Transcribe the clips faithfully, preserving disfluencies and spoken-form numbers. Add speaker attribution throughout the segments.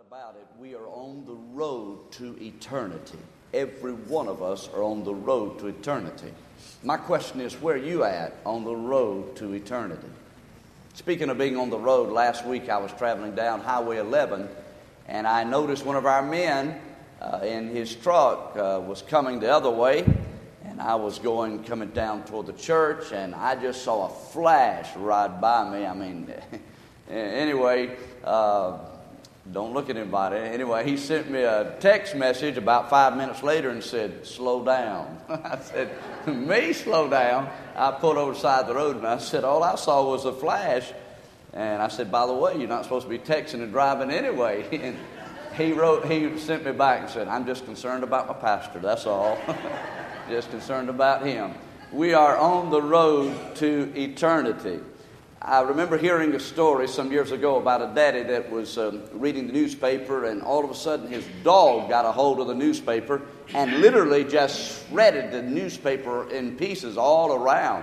Speaker 1: about it, we are on the road to eternity. Every one of us are on the road to eternity. My question is, where are you at on the road to eternity? Speaking of being on the road, last week I was traveling down Highway eleven, and I noticed one of our men uh, in his truck uh, was coming the other way, and I was going, coming down toward the church, and I just saw a flash ride by me. I mean, anyway, uh, don't look at anybody. Anyway, he sent me a text message about five minutes later and said, slow down. I said, me slow down? I pulled over the side of the road and I said, all I saw was a flash. And I said, by the way, you're not supposed to be texting and driving anyway. And he wrote, he sent me back and said, I'm just concerned about my pastor, that's all. Just concerned about him. We are on the road to eternity. I remember hearing a story some years ago about a daddy that was um, reading the newspaper, and all of a sudden his dog got a hold of the newspaper and literally just shredded the newspaper in pieces all around.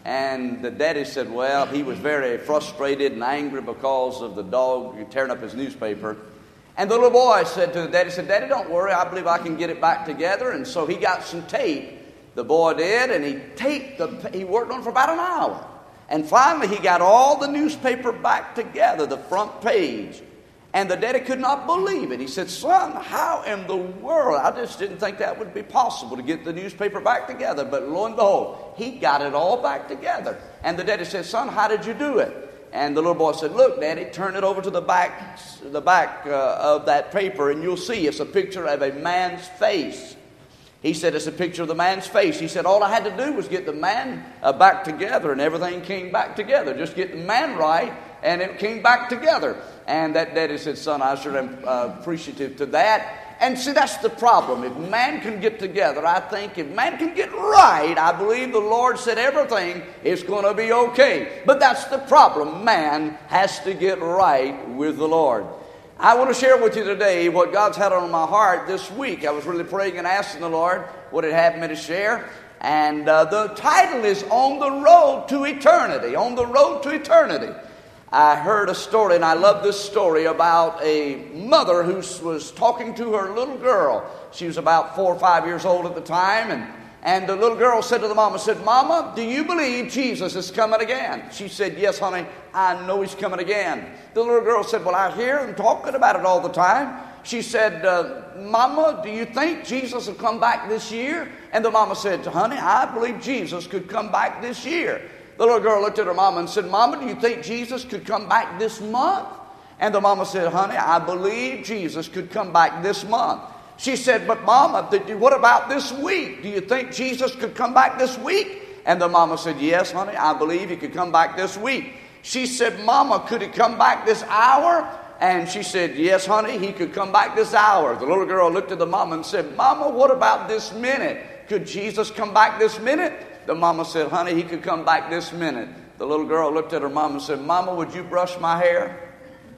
Speaker 1: And the daddy said, well, he was very frustrated and angry because of the dog tearing up his newspaper. And the little boy said to the daddy, said, Daddy, don't worry, I believe I can get it back together. And so he got some tape, the boy did, and he taped the, he worked on it for about an hour. And finally, he got all the newspaper back together, the front page. And the daddy could not believe it. He said, son, how in the world? I just didn't think that would be possible to get the newspaper back together. But lo and behold, he got it all back together. And the daddy said, son, how did you do it? And the little boy said, look, Daddy, turn it over to the back, the back uh, of that paper, and you'll see it's a picture of a man's face. He said, it's a picture of the man's face. He said, all I had to do was get the man uh, back together, and everything came back together. Just get the man right, and it came back together. And that daddy said, son, I sure am uh, appreciative to that. And see, that's the problem. If man can get together, I think if man can get right, I believe the Lord said everything is going to be okay. But that's the problem. Man has to get right with the Lord. I want to share with you today what God's had on my heart this week. I was really praying and asking the Lord what He'd have me to share. And uh, the title is On the Road to Eternity. On the Road to Eternity. I heard a story, and I love this story, about a mother who was talking to her little girl. She was about four or five years old at the time, and And the little girl said to the mama, said, Mama, do you believe Jesus is coming again? She said, yes, honey, I know He's coming again. The little girl said, well, I hear Him talking about it all the time. She said, uh, Mama, do you think Jesus will come back this year? And the mama said, honey, I believe Jesus could come back this year. The little girl looked at her mama and said, Mama, do you think Jesus could come back this month? And the mama said, honey, I believe Jesus could come back this month. She said, but Mama, what about this week? Do you think Jesus could come back this week? And the mama said, yes, honey, I believe He could come back this week. She said, Mama, could He come back this hour? And she said, yes, honey, He could come back this hour. The little girl looked at the mama and said, Mama, what about this minute? Could Jesus come back this minute? The mama said, honey, He could come back this minute. The little girl looked at her mama and said, Mama, would you brush my hair?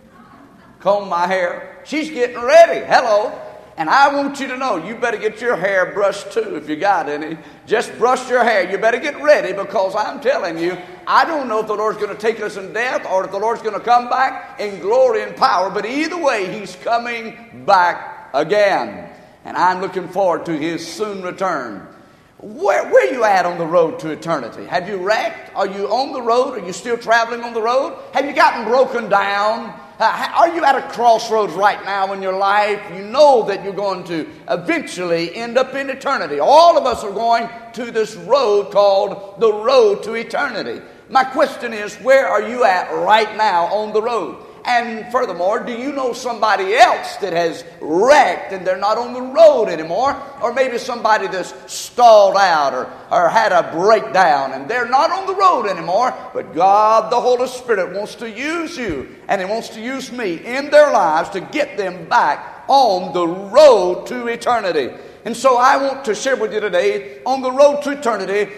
Speaker 1: Comb my hair? She's getting ready. Hello. And I want you to know, you better get your hair brushed too if you got any. Just brush your hair. You better get ready, because I'm telling you, I don't know if the Lord's going to take us in death or if the Lord's going to come back in glory and power. But either way, He's coming back again. And I'm looking forward to His soon return. Where, where are you at on the road to eternity? Have you wrecked? Are you on the road? Are you still traveling on the road? Have you gotten broken down? Uh, are you at a crossroads right now in your life? You know that you're going to eventually end up in eternity. All of us are going to this road called the road to eternity. My question is, where are you at right now on the road? And furthermore, do you know somebody else that has wrecked and they're not on the road anymore? Or maybe somebody that's stalled out or, or had a breakdown and they're not on the road anymore. But God, the Holy Spirit, wants to use you and He wants to use me in their lives to get them back on the road to eternity. And so I want to share with you today, on the road to eternity,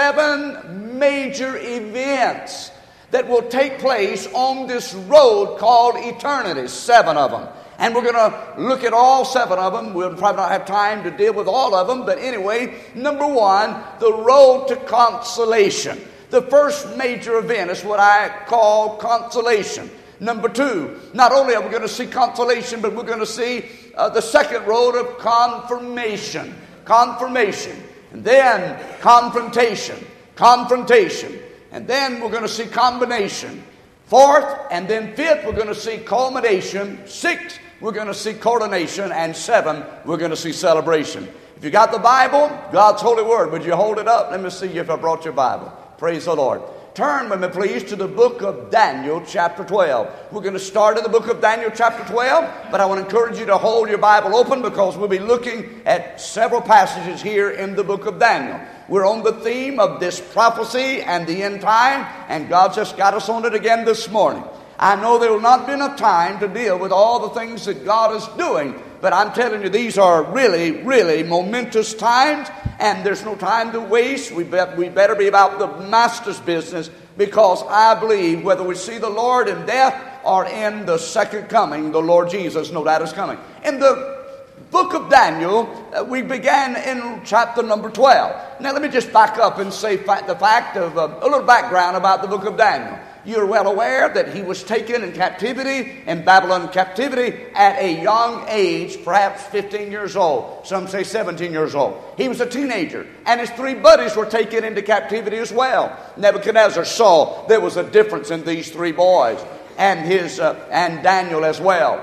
Speaker 1: seven major events that will take place on this road called eternity. Seven of them. And we're going to look at all seven of them. We'll probably not have time to deal with all of them. But anyway, number one, the road to consolation. The first major event is what I call consolation. Number two, not only are we going to see consolation, but we're going to see uh, the second road of confirmation. Confirmation. And then confrontation. Confrontation. And then we're going to see combination. Fourth, and then fifth, we're going to see culmination. Sixth, we're going to see coronation. And seven, we're going to see celebration. If you got the Bible, God's holy word, would you hold it up? Let me see if I brought your Bible. Praise the Lord. Turn with me, please, to the book of Daniel, chapter twelve. We're going to start in the book of Daniel, chapter twelve, but I want to encourage you to hold your Bible open because we'll be looking at several passages here in the book of Daniel. We're on the theme of this prophecy and the end time, and God just got us on it again this morning. I know there will not be enough time to deal with all the things that God is doing, but I'm telling you, these are really, really momentous times, and there's no time to waste. We, be, we better be about the Master's business, because I believe whether we see the Lord in death or in the second coming, the Lord Jesus, no doubt, is coming. In the book of Daniel, uh, we began in chapter number twelve. Now let me just back up and say fa- the fact of uh, a little background about the book of Daniel. You're well aware that he was taken in captivity, in Babylon captivity, at a young age, perhaps fifteen years old. Some say seventeen years old. He was a teenager, and his three buddies were taken into captivity as well. Nebuchadnezzar saw there was a difference in these three boys, and his uh, and Daniel as well.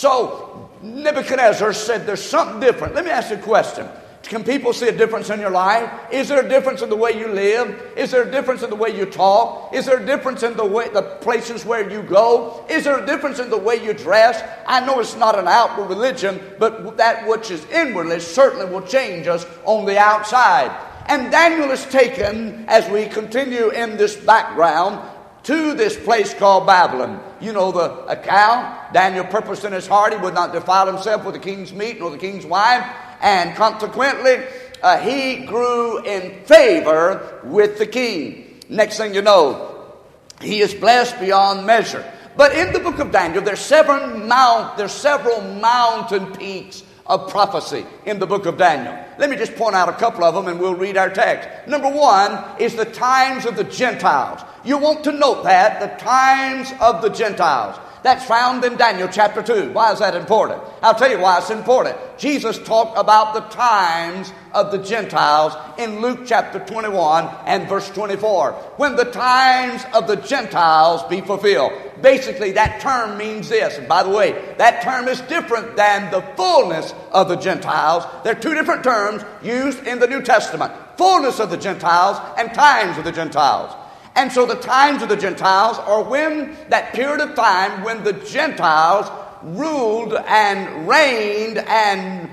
Speaker 1: So Nebuchadnezzar said, there's something different. Let me ask you a question. Can people see a difference in your life? Is there a difference in the way you live? Is there a difference in the way you talk? Is there a difference in the way, the places where you go? Is there a difference in the way you dress? I know it's not an outward religion, but that which is inwardly certainly will change us on the outside. And Daniel is taken, as we continue in this background, to this place called Babylon. You know the account. Daniel purposed in his heart he would not defile himself with the king's meat nor the king's wife. And consequently, uh, he grew in favor with the king. Next thing you know, he is blessed beyond measure. But in the book of Daniel, there's several mount, there's several mountain peaks of prophecy in the book of Daniel. Let me just point out a couple of them and we'll read our text. Number one is the times of the Gentiles. You want to note that, the times of the Gentiles. That's found in Daniel chapter two. Why is that important? I'll tell you why it's important. Jesus talked about the times of the Gentiles in Luke chapter twenty-one and verse twenty-four. When the times of the Gentiles be fulfilled. Basically, that term means this. And by the way, that term is different than the fullness of the Gentiles. There are two different terms used in the New Testament. Fullness of the Gentiles and times of the Gentiles. And so the times of the Gentiles are when, that period of time when the Gentiles ruled and reigned and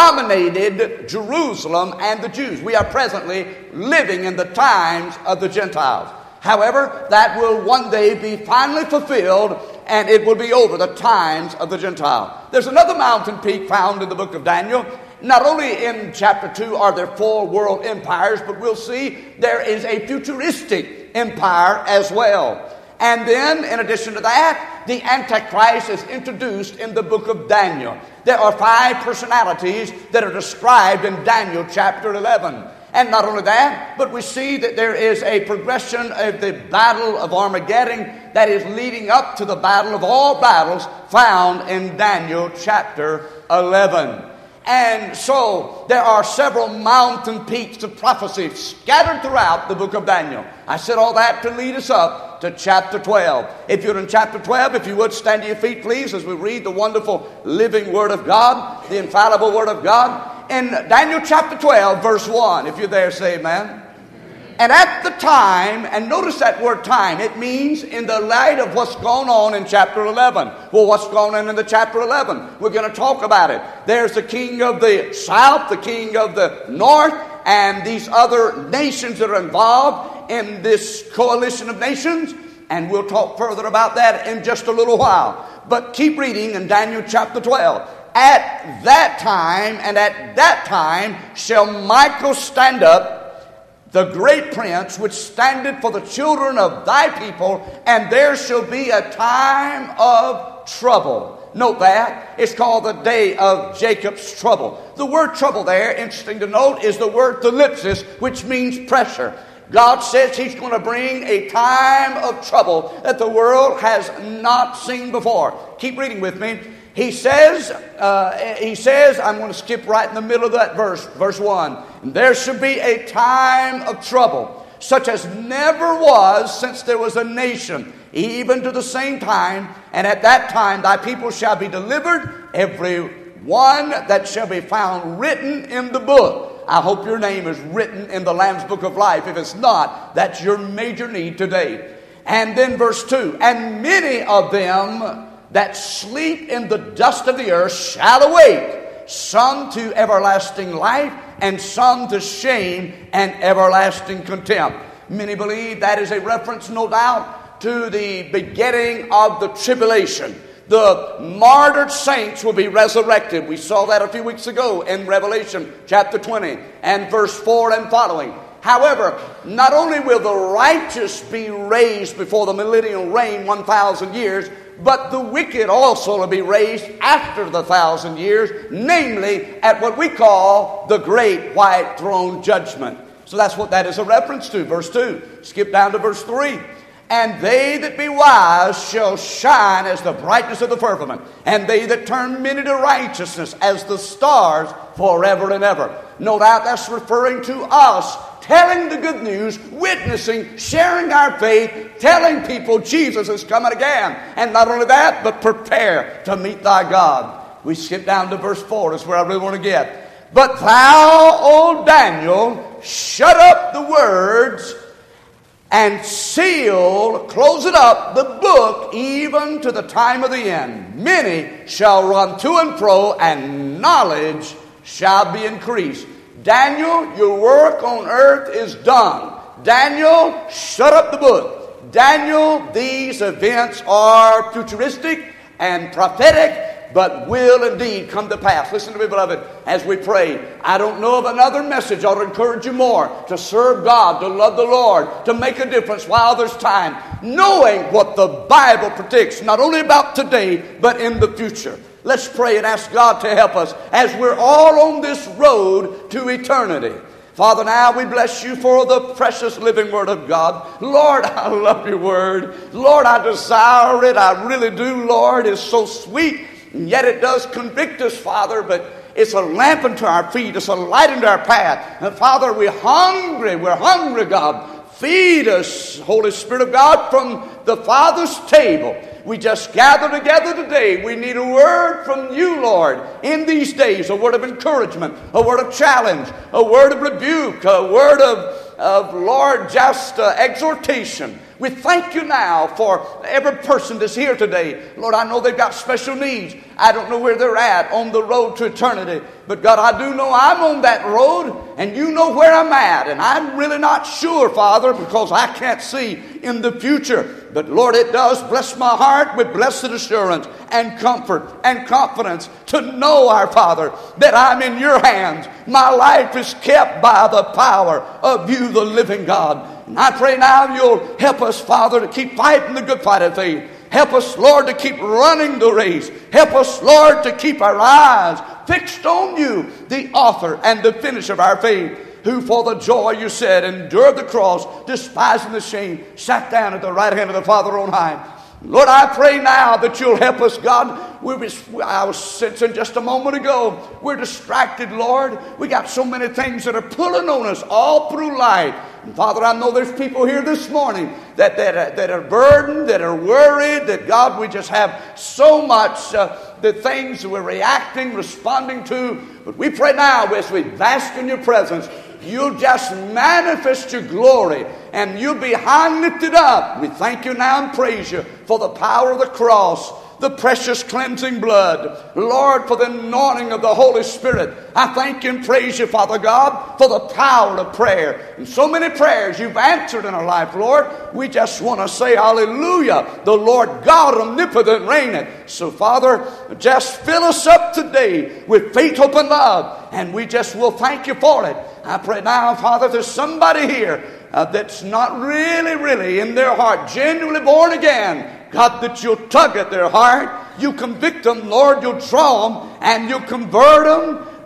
Speaker 1: dominated Jerusalem and the Jews. We are presently living in the times of the Gentiles. However, that will one day be finally fulfilled and it will be over, the times of the Gentile. There's another mountain peak found in the book of Daniel. Not only in chapter two are there four world empires, but we'll see there is a futuristic empire as well. And then, in addition to that, the Antichrist is introduced in the book of Daniel. There are five personalities that are described in Daniel chapter eleven. And not only that, but we see that there is a progression of the battle of Armageddon that is leading up to the battle of all battles found in Daniel chapter eleven. And so there are several mountain peaks of prophecy scattered throughout the book of Daniel. I said all that to lead us up to chapter twelve. If you're in chapter twelve, if you would stand to your feet, please, as we read the wonderful living Word of God, the infallible Word of God. In Daniel chapter twelve, verse one, if you're there, say amen. And at the time, and notice that word time, it means in the light of what's going on in chapter eleven. Well, what's going on in the chapter eleven? We're going to talk about it. There's the king of the south, the king of the north, and these other nations that are involved in this coalition of nations. And we'll talk further about that in just a little while. But keep reading in Daniel chapter twelve. At that time, and at that time shall Michael stand up, the great prince, which standeth for the children of thy people, and there shall be a time of trouble. Note that. It's called the day of Jacob's trouble. The word trouble there, interesting to note, is the word thalipsis, which means pressure. God says He's going to bring a time of trouble that the world has not seen before. Keep reading with me. He says, uh, he says, I'm going to skip right in the middle of that verse, verse one. There shall be a time of trouble, such as never was since there was a nation, even to the same time. And at that time thy people shall be delivered, every one that shall be found written in the book. I hope your name is written in the Lamb's Book of Life. If it's not, that's your major need today. And then verse two, and many of them that sleep in the dust of the earth shall awake, some to everlasting life, and some to shame and everlasting contempt. Many believe that is a reference, no doubt, to the beginning of the tribulation. The martyred saints will be resurrected. We saw that a few weeks ago in Revelation chapter twenty and verse four and following. However, not only will the righteous be raised before the millennial reign one thousand years, but the wicked also will be raised after the thousand years, namely at what we call the great white throne judgment. So that's what that is a reference to. Verse two. Skip down to verse three. And they that be wise shall shine as the brightness of the firmament, and they that turn many to righteousness as the stars forever and ever. No doubt that's referring to us, telling the good news, witnessing, sharing our faith, telling people Jesus is coming again. And not only that, but prepare to meet thy God. We skip down to verse four. That's where I really want to get. But thou, O Daniel, shut up the words and seal, close it up, the book, even to the time of the end. Many shall run to and fro, and knowledge shall be increased. Daniel, your work on earth is done. Daniel, shut up the book. Daniel, these events are futuristic and prophetic, but will indeed come to pass. Listen to me, beloved, as we pray. I don't know of another message that will encourage you more to serve God, to love the Lord, to make a difference while there's time, knowing what the Bible predicts, not only about today, but in the future. Let's pray and ask God to help us as we're all on this road to eternity. Father, now we bless you for the precious living word of God. Lord, I love your word. Lord, I desire it. I really do, Lord. It's so sweet. And yet it does convict us, Father, but it's a lamp unto our feet. It's a light unto our path. And Father, we're hungry. We're hungry, God. Feed us, Holy Spirit of God, from the Father's table. We just gather together today. We need a word from you, Lord, in these days. A word of encouragement, a word of challenge, a word of rebuke, a word of, of Lord, just uh, exhortation. We thank you now for every person that's here today. Lord, I know they've got special needs. I don't know where they're at on the road to eternity. But God, I do know I'm on that road, and you know where I'm at. And I'm really not sure, Father, because I can't see in the future. But Lord, it does bless my heart with blessed assurance and comfort and confidence to know, our Father, that I'm in your hands. My life is kept by the power of you, the living God. And I pray now you'll help us, Father, to keep fighting the good fight of faith. Help us, Lord, to keep running the race. Help us, Lord, to keep our eyes fixed on you, the author and the finisher of our faith, who for the joy, you said, endured the cross, despising the shame, sat down at the right hand of the Father on high. Lord, I pray now that you'll help us, God. We was, I was sensing just a moment ago, we're distracted, Lord. We got so many things that are pulling on us all through life. And Father, I know there's people here this morning that, that, are, that are burdened, that are worried, that, God, we just have so much uh, the things we're reacting, responding to. But we pray now as we bask in your presence, you'll just manifest your glory, and you'll be high lifted up. We thank you now and praise you for the power of the cross, the precious cleansing blood. Lord, for the anointing of the Holy Spirit. I thank you and praise you, Father God, for the power of prayer. And so many prayers you've answered in our life, Lord. We just want to say hallelujah. The Lord God omnipotent reigneth. So, Father, just fill us up today with faith, hope, and love. And we just will thank you for it. I pray now, Father, there's somebody here uh, that's not really, really in their heart, genuinely born again. God, that you'll tug at their heart. You convict them, Lord. You'll draw them and you'll convert them.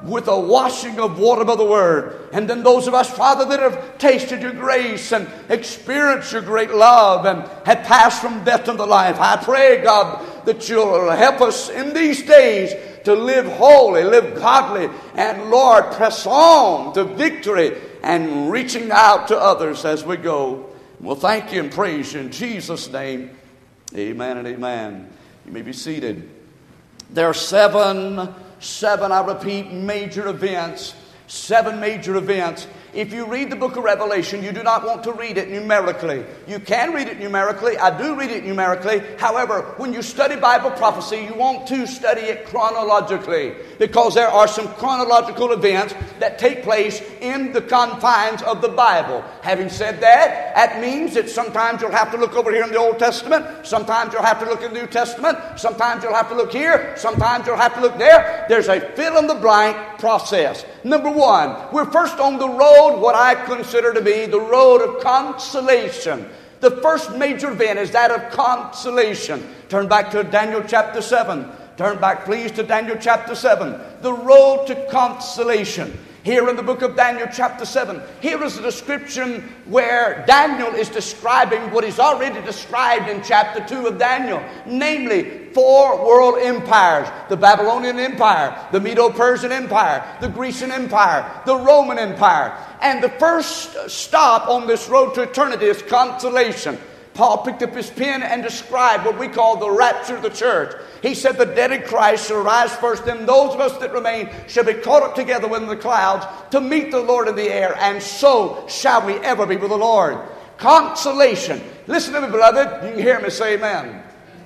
Speaker 1: with a washing of water by the Word. And then those of us, Father, that have tasted your grace and experienced your great love and have passed from death unto life, I pray, God, that you'll help us in these days to live holy, live godly, and Lord, press on to victory and reaching out to others as we go. We'll thank you and praise you in Jesus' name. Amen and amen. You may be seated. There are seven, seven, I repeat, major events. Seven major events. If you read the book of Revelation, you do not want to read it numerically. You can read it numerically. I do read it numerically. However, when you study Bible prophecy, you want to study it chronologically, because there are some chronological events that take place in the confines of the Bible. Having said that, that means that sometimes you'll have to look over here in the Old Testament. Sometimes you'll have to look in the New Testament. Sometimes you'll have to look here. Sometimes you'll have to look there. There's a fill-in-the-blank process. Number one, we're first on the road, what I consider to be the road of consolation. The first major event is that of consolation. Turn back to Daniel chapter seven. Turn back, please, to Daniel chapter seven. The road to consolation. Here in the book of Daniel chapter seven, here is a description where Daniel is describing what he's already described in chapter two of Daniel. Namely, four world empires. The Babylonian Empire, the Medo-Persian Empire, the Grecian Empire, the Roman Empire. And the first stop on this road to eternity is consolation. Paul picked up his pen and described what we call the rapture of the church. He said the dead in Christ shall rise first, and those of us that remain shall be caught up together with the clouds to meet the Lord in the air, and so shall we ever be with the Lord. Consolation. Listen to me, beloved. You can hear me say amen.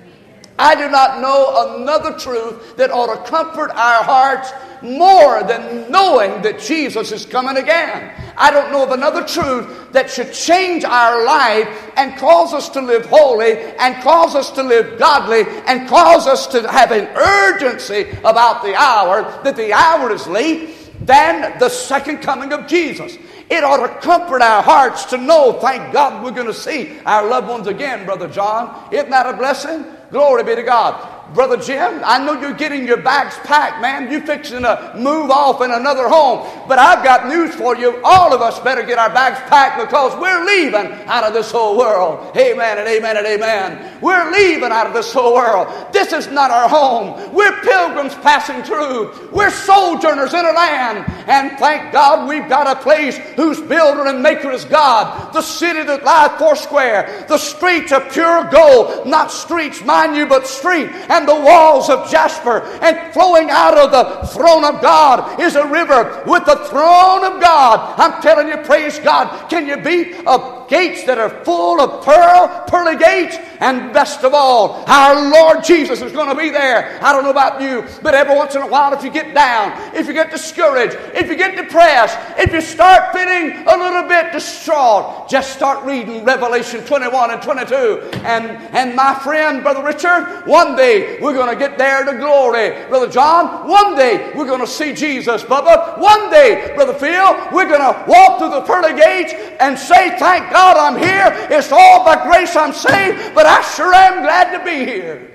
Speaker 1: I do not know another truth that ought to comfort our hearts more than knowing that Jesus is coming again. I don't know of another truth that should change our life and cause us to live holy and cause us to live godly and cause us to have an urgency about the hour, that the hour is late, than the second coming of Jesus. It ought to comfort our hearts to know, thank God, we're going to see our loved ones again, Brother John. Isn't that a blessing? Glory be to God. Brother Jim, I know you're getting your bags packed, man. You're fixing to move off in another home. But I've got news for you. All of us better get our bags packed, because we're leaving out of this whole world. Amen and amen and amen. We're leaving out of this whole world. This is not our home. We're pilgrims passing through. We're sojourners in a land. And thank God we've got a place whose builder and maker is God. The city that lies foursquare. The streets of pure gold. Not streets, mind you, but street. And the walls of jasper, and flowing out of the throne of God is a river with the throne of God. I'm telling you, praise God. Can you beat a gates that are full of pearl, pearly gates? And best of all, our Lord Jesus is going to be there. I don't know about you, but every once in a while, if you get down, if you get discouraged, if you get depressed, if you start feeling a little bit distraught, just start reading Revelation twenty-one and twenty-two. And, and my friend, Brother Richard, one day we're going to get there to glory. Brother John, one day we're going to see Jesus. Bubba, one day, Brother Phil, we're going to walk through the pearly gates and say, thank God I'm here. It's all by grace I'm saved, but I sure am glad to be here.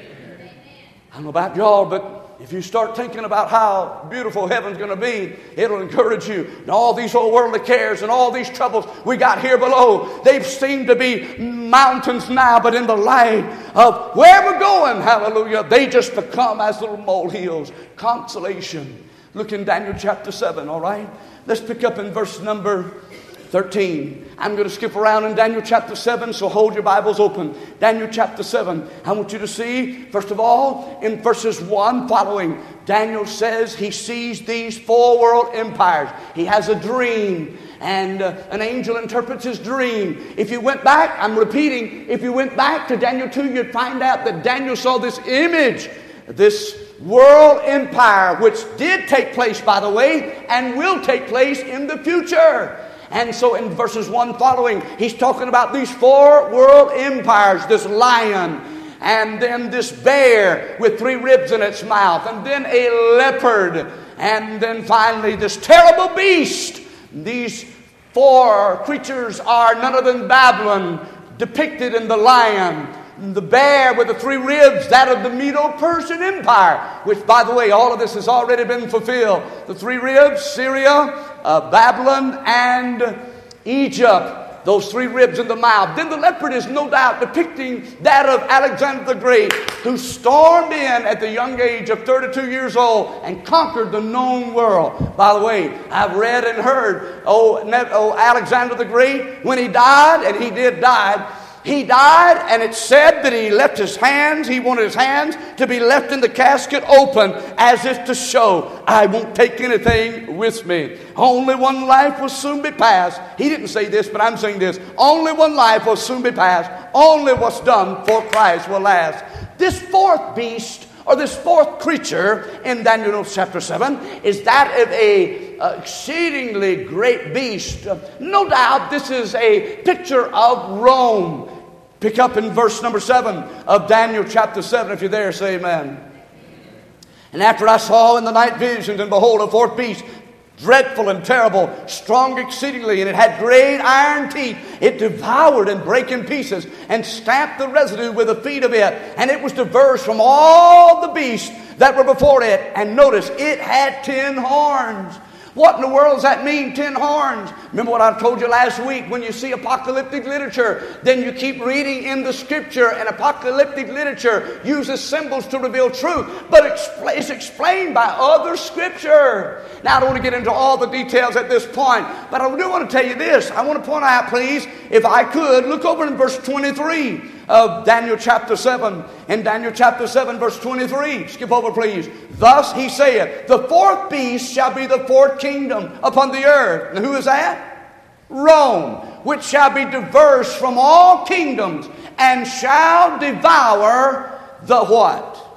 Speaker 1: I don't know about y'all, but if you start thinking about how beautiful heaven's going to be, it'll encourage you. And all these old worldly cares and all these troubles we got here below, they seem to be mountains now, but in the light of where we're going, hallelujah, they just become as little molehills. Consolation. Look in Daniel chapter seven, all right? Let's pick up in verse number thirteen. I'm going to skip around in Daniel chapter seven, so hold your Bibles open. Daniel chapter seven. I want you to see, first of all, in verses one following, Daniel says he sees these four world empires. He has a dream, and uh, an angel interprets his dream. If you went back, I'm repeating, if you went back to Daniel two, you'd find out that Daniel saw this image, this world empire, which did take place, by the way, and will take place in the future. And so in verses one following, he's talking about these four world empires, this lion, and then this bear with three ribs in its mouth, and then a leopard, and then finally this terrible beast. These four creatures are none other than Babylon, depicted in the lion. The bear with the three ribs, that of the Medo-Persian Empire, which, by the way, all of this has already been fulfilled. The three ribs, Syria, uh, Babylon, and Egypt. Those three ribs in the mouth. Then the leopard is no doubt depicting that of Alexander the Great, who stormed in at the young age of thirty-two years old and conquered the known world. By the way, I've read and heard, oh, oh Alexander the Great, when he died, and he did die, he died, and it said that he left his hands, he wanted his hands to be left in the casket open, as if to show, I won't take anything with me. Only one life will soon be passed. He didn't say this, but I'm saying this. Only one life will soon be passed. Only what's done for Christ will last. This fourth beast, or this fourth creature in Daniel chapter seven, is that of a uh, exceedingly great beast. Uh, no doubt this is a picture of Rome. Pick up in verse number seven of Daniel chapter seven. If you're there, say amen. And after I saw in the night visions, and behold, a fourth beast, dreadful and terrible, strong exceedingly, and it had great iron teeth. It devoured and brake in pieces, and stamped the residue with the feet of it. And it was diverse from all the beasts that were before it. And notice, it had ten horns. What in the world does that mean, ten horns? Remember what I told you last week? When you see apocalyptic literature, then you keep reading in the Scripture, and apocalyptic literature uses symbols to reveal truth, but it's explained by other Scripture. Now, I don't want to get into all the details at this point, but I do want to tell you this. I want to point out, please, if I could, look over in verse twenty-three of Daniel chapter seven. In Daniel chapter seven, verse twenty-three. Skip over, please. Thus he saith, the fourth beast shall be the fourth kingdom upon the earth. And who is that? Rome, which shall be diverse from all kingdoms, and shall devour the what?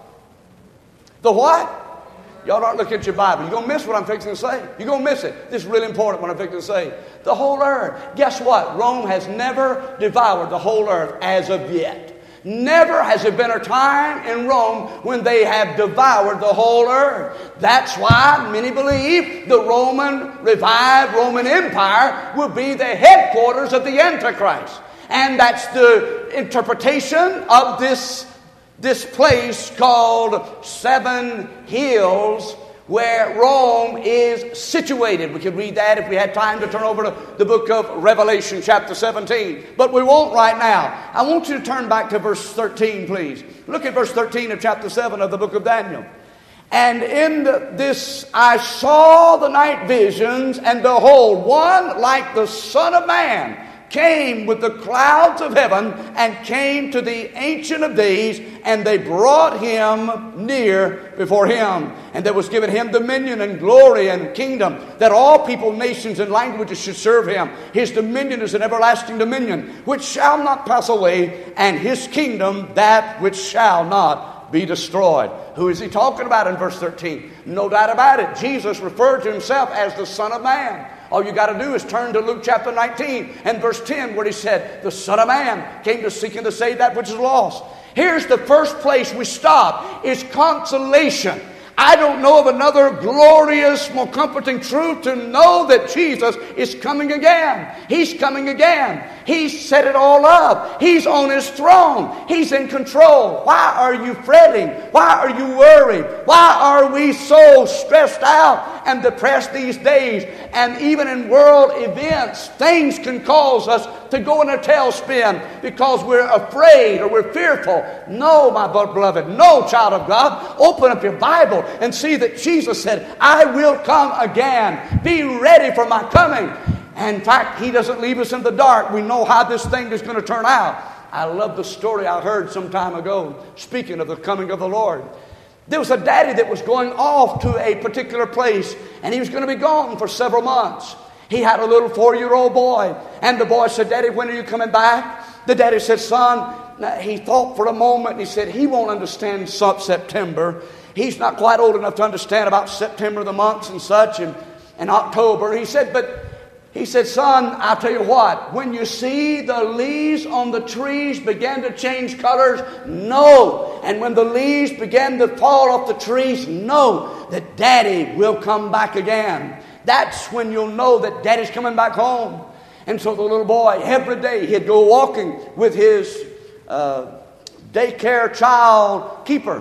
Speaker 1: The what? Y'all don't look at your Bible. You're going to miss what I'm fixing to say. You're going to miss it. This is really important what I'm fixing to say. The whole earth. Guess what? Rome has never devoured the whole earth as of yet. Never has there been a time in Rome when they have devoured the whole earth. That's why many believe the Roman, revived Roman Empire will be the headquarters of the Antichrist. And that's the interpretation of this This place called Seven Hills, where Rome is situated. We could read that if we had time to turn over to the book of Revelation chapter seventeen. But we won't right now. I want you to turn back to verse thirteen, please. Look at verse thirteen of chapter seven of the book of Daniel. And in the, this I saw the night visions, and behold, one like the Son of Man came with the clouds of heaven, and came to the Ancient of Days, and they brought him near before him. And there was given him dominion and glory and kingdom, that all people, nations, and languages should serve him. His dominion is an everlasting dominion, which shall not pass away, and his kingdom that which shall not be destroyed. Who is he talking about in verse thirteen? No doubt about it. Jesus referred to himself as the Son of Man. All you got to do is turn to Luke chapter nineteen and verse ten, where he said, the Son of Man came to seek and to save that which is lost. Here's the first place we stop, is consolation. I don't know of another glorious, more comforting truth to know that Jesus is coming again. He's coming again. He's set it all up. He's on his throne. He's in control. Why are you fretting? Why are you worried? Why are we so stressed out and depressed these days? And even in world events, things can cause us to go in a tailspin because we're afraid or we're fearful. No, my beloved, no, child of God. Open up your Bible and see that Jesus said, I will come again. Be ready for my coming. And in fact, he doesn't leave us in the dark. We know how this thing is going to turn out. I love the story I heard some time ago, speaking of the coming of the Lord. There was a daddy that was going off to a particular place, and he was going to be gone for several months. He had a little four-year-old boy, and the boy said, Daddy, when are you coming back? The daddy said, son, now, he thought for a moment, and he said, he won't understand September. He's not quite old enough to understand about September, the months and such, and, and October. He said, but he said, son, I'll tell you what, when you see the leaves on the trees begin to change colors, know. And when the leaves begin to fall off the trees, know that Daddy will come back again. That's when you'll know that Daddy's coming back home. And so the little boy, every day, he'd go walking with his uh, daycare child keeper.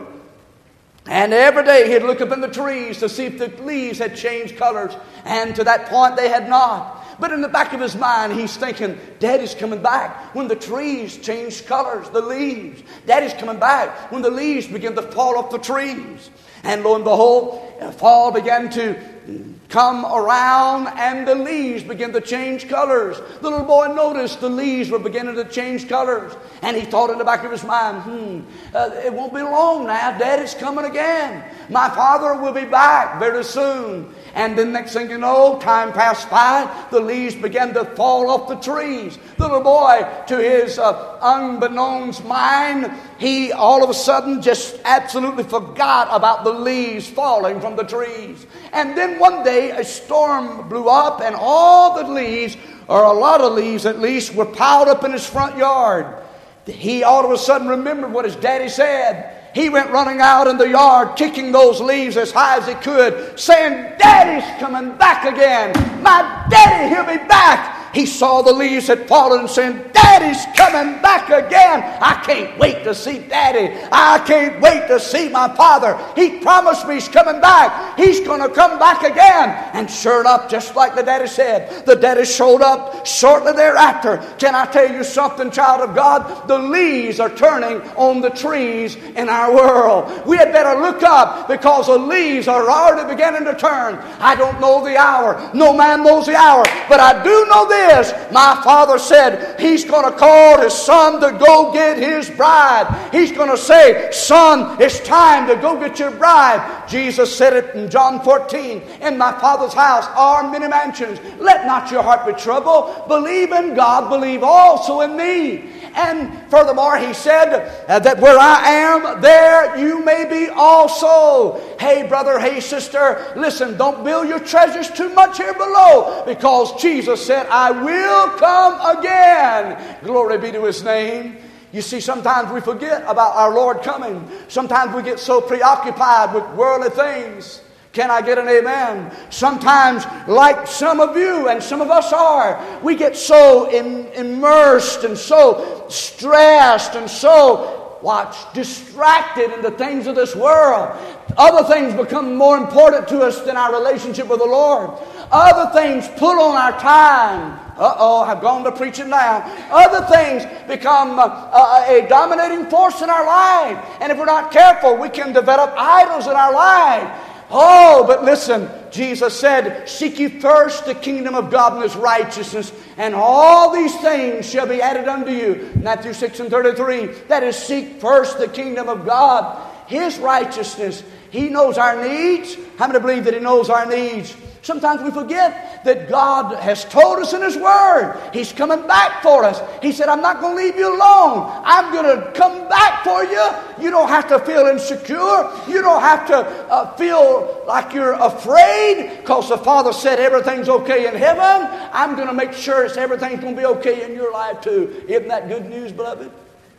Speaker 1: And every day he'd look up in the trees to see if the leaves had changed colors. And to that point they had not. But in the back of his mind, he's thinking, Daddy's coming back when the trees change colors, the leaves. Daddy's coming back when the leaves begin to fall off the trees. And lo and behold, fall began to come around and the leaves began to change colors. The little boy noticed the leaves were beginning to change colors. And he thought in the back of his mind, hmm, uh, it won't be long now. Daddy's coming again. My father will be back very soon. And then next thing you know, time passed by. The leaves began to fall off the trees. The little boy, to his uh, unbeknownst mind, he all of a sudden just absolutely forgot about the leaves falling from the trees. And then one day a storm blew up and all the leaves, or a lot of leaves at least, were piled up in his front yard. He all of a sudden remembered what his daddy said. He went running out in the yard, kicking those leaves as high as he could, saying, Daddy's coming back again. My daddy, he'll be back. He saw the leaves had fallen and said, Daddy's coming back again. I can't wait to see Daddy. I can't wait to see my father. He promised me he's coming back. He's going to come back again. And sure enough, just like the daddy said, the daddy showed up shortly thereafter. Can I tell you something, child of God? The leaves are turning on the trees in our world. We had better look up because the leaves are already beginning to turn. I don't know the hour. No man knows the hour. But I do know this. My father said he's going to call his son to go get his bride. He's going to say, son, it's time to go get your bride. Jesus said it in John fourteen. In my Father's house are many mansions. Let not your heart be troubled. Believe in God. Believe also in me. And furthermore, he said uh, that where I am, there you may be also. Hey, brother, hey, sister, listen, don't build your treasures too much here below, because Jesus said, I will come again. Glory be to his name. You see, sometimes we forget about our Lord coming. Sometimes we get so preoccupied with worldly things. Can I get an amen? Sometimes, like some of you and some of us are, we get so in, immersed and so stressed and so, watch, distracted in the things of this world. Other things become more important to us than our relationship with the Lord. Other things pull on our time. Uh-oh, I've gone to preaching now. Other things become uh, a dominating force in our life. And if we're not careful, we can develop idols in our life. Oh, but listen, Jesus said, seek ye first the kingdom of God and his righteousness, and all these things shall be added unto you. Matthew six and thirty-three. That is, seek first the kingdom of God, his righteousness. He knows our needs. How many believe that he knows our needs? Sometimes we forget that God has told us in his word he's coming back for us. He said, I'm not going to leave you alone. I'm going to come back for you. You don't have to feel insecure. You don't have to uh, feel like you're afraid, because the Father said everything's okay in heaven. I'm going to make sure it's everything's going to be okay in your life too. Isn't that good news, beloved?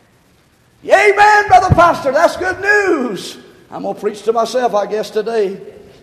Speaker 1: Amen, Brother Pastor. That's good news. I'm going to preach to myself, I guess, today.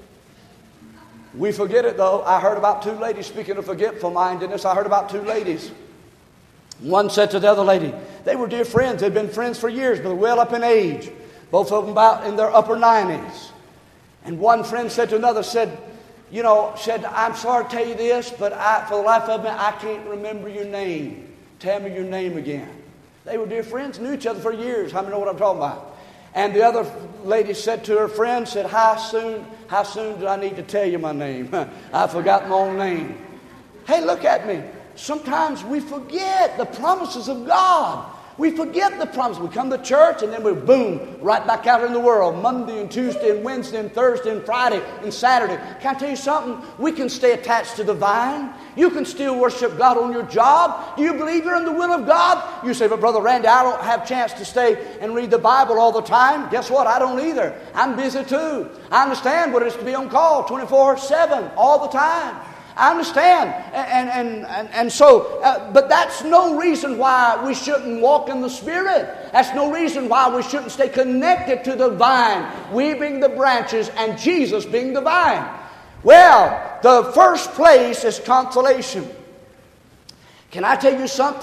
Speaker 1: We forget it, though. I heard about two ladies, speaking of forgetful-mindedness, I heard about two ladies. One said to the other lady, they were dear friends. They'd been friends for years, but well up in age. Both of them about in their upper nineties. And one friend said to another, said, you know, said, I'm sorry to tell you this, but I, for the life of me, I can't remember your name. Tell me your name again. They were dear friends, knew each other for years. How many know what I'm talking about? And the other lady said to her friend, said, how soon, how soon do I need to tell you my name? I've forgotten my own name. Hey, look at me. Sometimes we forget the promises of God. We forget the promise. We come to church and then we boom, right back out in the world. Monday and Tuesday and Wednesday and Thursday and Friday and Saturday. Can I tell you something? We can stay attached to the vine. You can still worship God on your job. Do you believe you're in the will of God? You say, but Brother Randy, I don't have a chance to stay and read the Bible all the time. Guess what? I don't either. I'm busy too. I understand what it is to be on call twenty-four seven all the time. I understand. And, and, and, and so, uh, but that's no reason why we shouldn't walk in the Spirit. That's no reason why we shouldn't stay connected to the vine. We being the branches and Jesus being the vine. Well, the first place is consolation. Can I tell you something?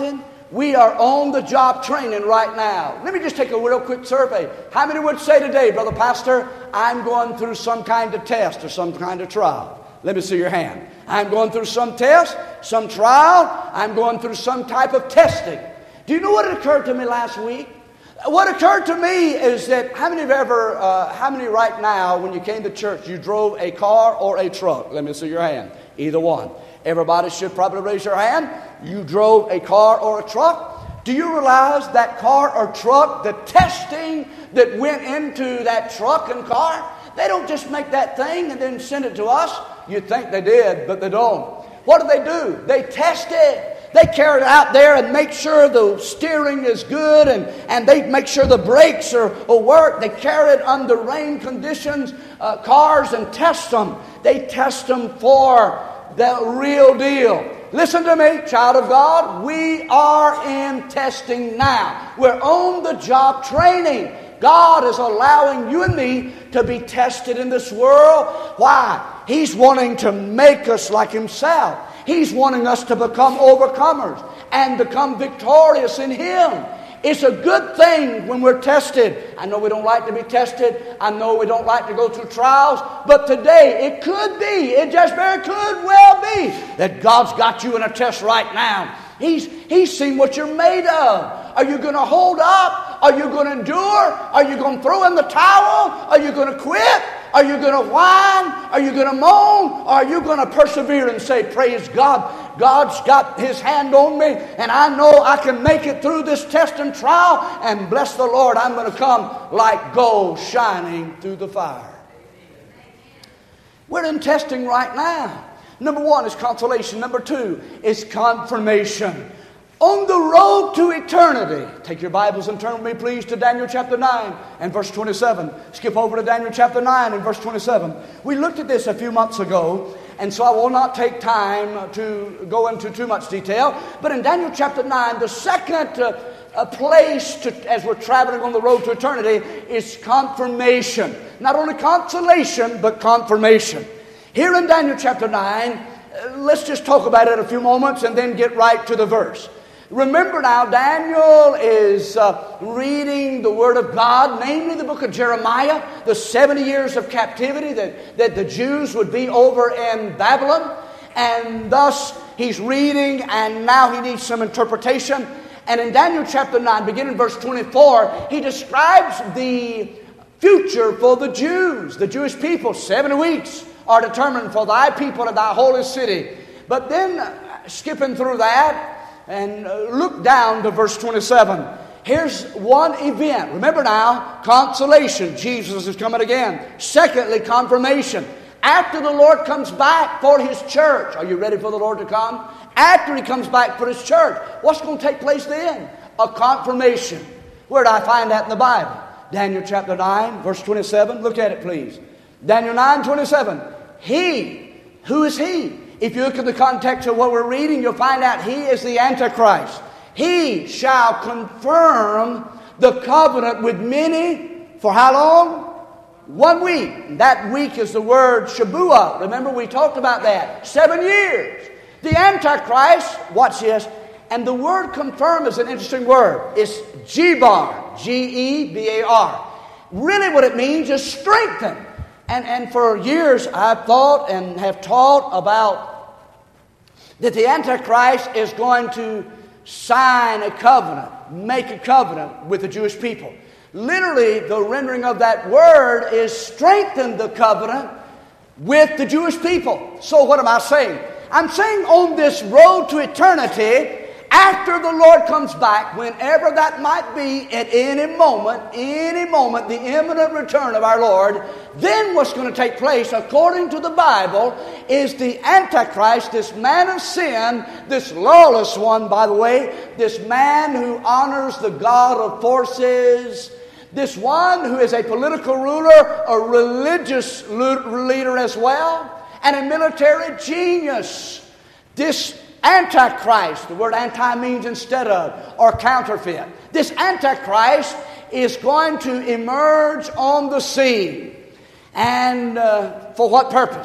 Speaker 1: We are on the job training right now. Let me just take a real quick survey. How many would say today, Brother Pastor, I'm going through some kind of test or some kind of trial? Let me see your hand. I'm going through some test, some trial. I'm going through some type of testing. Do you know what occurred to me last week? What occurred to me is that how many have ever, uh, how many right now, when you came to church, you drove a car or a truck? Let me see your hand. Either one. Everybody should probably raise your hand. You drove a car or a truck. Do you realize that car or truck, the testing that went into that truck and car, they don't just make that thing and then send it to us. You'd think they did, but they don't. What do they do? They test it. They carry it out there and make sure the steering is good, and, and they make sure the brakes are, will work. They carry it under rain conditions, uh, cars, and test them. They test them for the real deal. Listen to me, child of God. We are in testing now. We're on the job training. God is allowing you and me to be tested in this world. Why? He's wanting to make us like Himself. He's wanting us to become overcomers and become victorious in Him. It's a good thing when we're tested. I know we don't like to be tested. I know we don't like to go through trials. But today, it could be, it just very could well be, that God's got you in a test right now. He's, he's seen what you're made of. Are you going to hold up? Are you going to endure? Are you going to throw in the towel? Are you going to quit? Are you going to whine? Are you going to moan? Or are you going to persevere and say, praise God, God's got His hand on me, and I know I can make it through this test and trial, and bless the Lord, I'm going to come like gold shining through the fire. We're in testing right now. Number one is consolation. Number two is confirmation. On the road to eternity. Take your Bibles and turn with me, please, to Daniel chapter nine and verse twenty-seven. Skip over to Daniel chapter nine and verse twenty-seven. We looked at this a few months ago, and so I will not take time to go into too much detail. But in Daniel chapter nine, the second uh, uh, place to, as we're traveling on the road to eternity is confirmation. Not only consolation, but confirmation. Here in Daniel chapter nine, uh, let's just talk about it a few moments and then get right to the verse. Remember now, Daniel is uh, reading the Word of God, namely the book of Jeremiah, the seventy years of captivity that, that the Jews would be over in Babylon. And thus, he's reading, and now he needs some interpretation. And in Daniel chapter nine, beginning verse twenty-four, he describes the future for the Jews, the Jewish people. Seventy weeks are determined for thy people and thy holy city. But then, uh, skipping through that, and look down to verse twenty-seven. Here's one event. Remember now, consolation. Jesus is coming again. Secondly, confirmation. After the Lord comes back for His church. Are you ready for the Lord to come? After He comes back for His church, what's going to take place then? A confirmation. Where did I find that in the Bible? Daniel chapter nine, verse twenty-seven. Look at it, please. Daniel nine, twenty-seven. He. Who is He? If you look at the context of what we're reading, you'll find out He is the Antichrist. He shall confirm the covenant with many for how long? One week. That week is the word Shabuah. Remember, we talked about that. Seven years. The Antichrist, watch this, and the word confirm is an interesting word. It's G-bar, G E B A R. Really what it means is strengthen. And, and for years I've thought and have taught about that the Antichrist is going to sign a covenant, make a covenant with the Jewish people. Literally, the rendering of that word is strengthen the covenant with the Jewish people. So what am I saying? I'm saying on this road to eternity, after the Lord comes back, whenever that might be, at any moment, any moment, the imminent return of our Lord, then what's going to take place, according to the Bible, is the Antichrist, this man of sin, this lawless one, by the way, this man who honors the God of forces, this one who is a political ruler, a religious leader as well, and a military genius. This Antichrist, the word anti means instead of, or counterfeit. This Antichrist is going to emerge on the scene. And uh, for what purpose?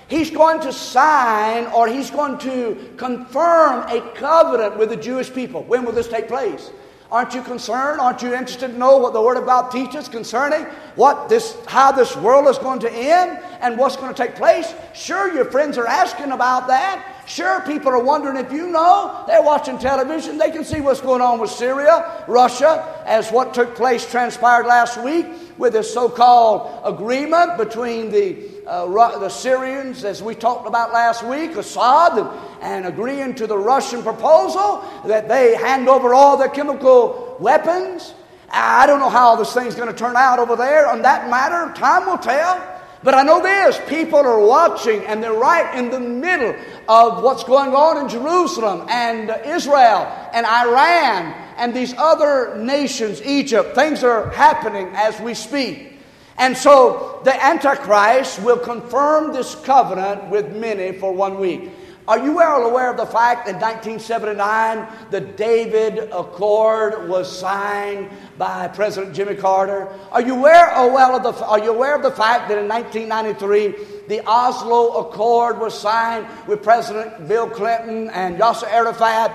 Speaker 1: He's going to sign, or he's going to confirm a covenant with the Jewish people. When will this take place? Aren't you concerned? Aren't you interested to know what the Word of God teaches concerning what this, how this world is going to end and what's going to take place? Sure, your friends are asking about that. Sure, people are wondering if you know. They're watching television. They can see what's going on with Syria, Russia, as what took place transpired last week with this so-called agreement between the uh, the Syrians, as we talked about last week, Assad, and, and agreeing to the Russian proposal that they hand over all their chemical weapons. I don't know how this thing's going to turn out over there. On that matter, time will tell. But I know this, people are watching, and they're right in the middle of what's going on in Jerusalem and Israel and Iran and these other nations, Egypt. Things are happening as we speak. And so the Antichrist will confirm this covenant with many for one week. Are you well aware of the fact that in nineteen seventy-nine the David Accord was signed by President Jimmy Carter? Are you aware, oh well, of the, are you aware of the fact that in nineteen ninety-three the Oslo Accord was signed with President Bill Clinton and Yasser Arafat